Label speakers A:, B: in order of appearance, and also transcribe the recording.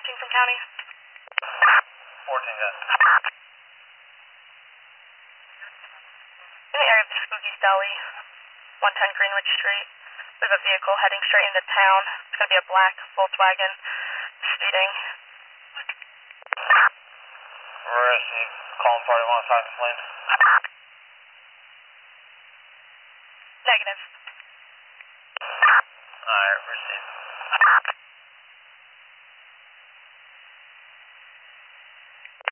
A: 14 from county.
B: 14 10.
A: In the area of the Spooky's Deli, 110 Greenwich Street. We have a vehicle heading straight into town. It's going to be a black Volkswagen, speeding.
B: Receive. Calling party 1 Falcon Lane.
A: Negative.
B: Alright, receive.